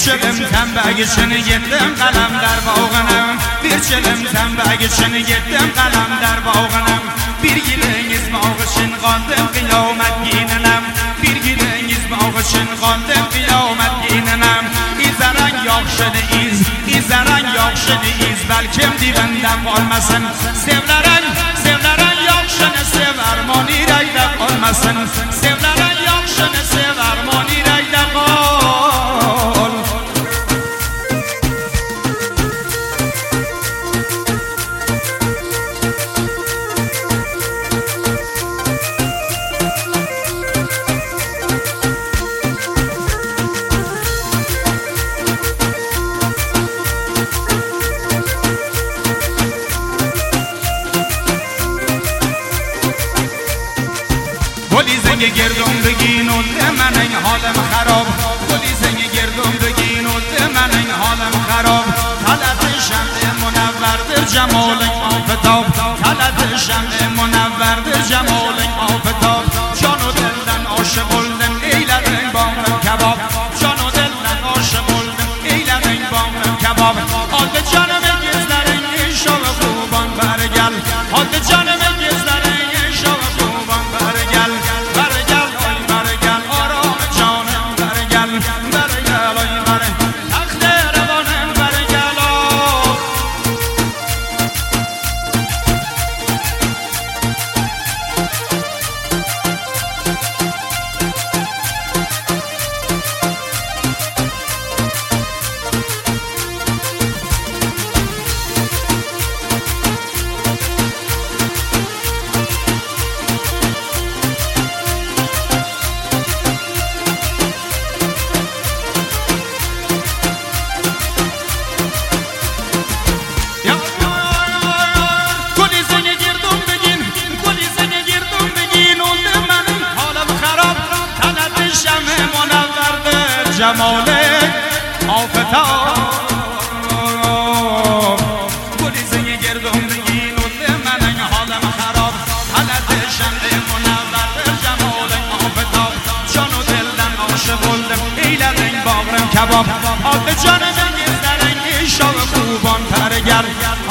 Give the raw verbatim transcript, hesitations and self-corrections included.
چلم تنبگشن گدم قلم در باغنم bir çelim tembegişini gittim kalem der bağınım bir giliniz bağışın kandım kıyamet giyininem bir giliniz bağışın kandım kıyamet giyininem İzeren yakşını iz İzeren yakşını iz belkim dibenden olmasın sevleren sevleren yakşını sever manireyde olmasın sevleren yakşını sever manireyde kal گلی زنگ گردم بگین و من این حالم خراب گلی زنگ گردم بگین و من این حالم خراب طلعت شمع منور در جمال آفتاب طلعت شمع منور در جمال آفتاب جان و دلن عاشق بلدن ایلدن بامم کباب جان و دلن عاشق بلدن ایلدن بامم کباب حال به جانم گزدرن این شب خوبان برگل حال به جانم گزدرن این شب خوبان برگل جمال آفتاب گلی زنگ گردم بگین و من این حالم خراب حالت شمع منور جمال آفتاب جان و دلن عاشق بلدم ایلدن باغرم کباب آب جانم گزدرن شب خوبان پرگر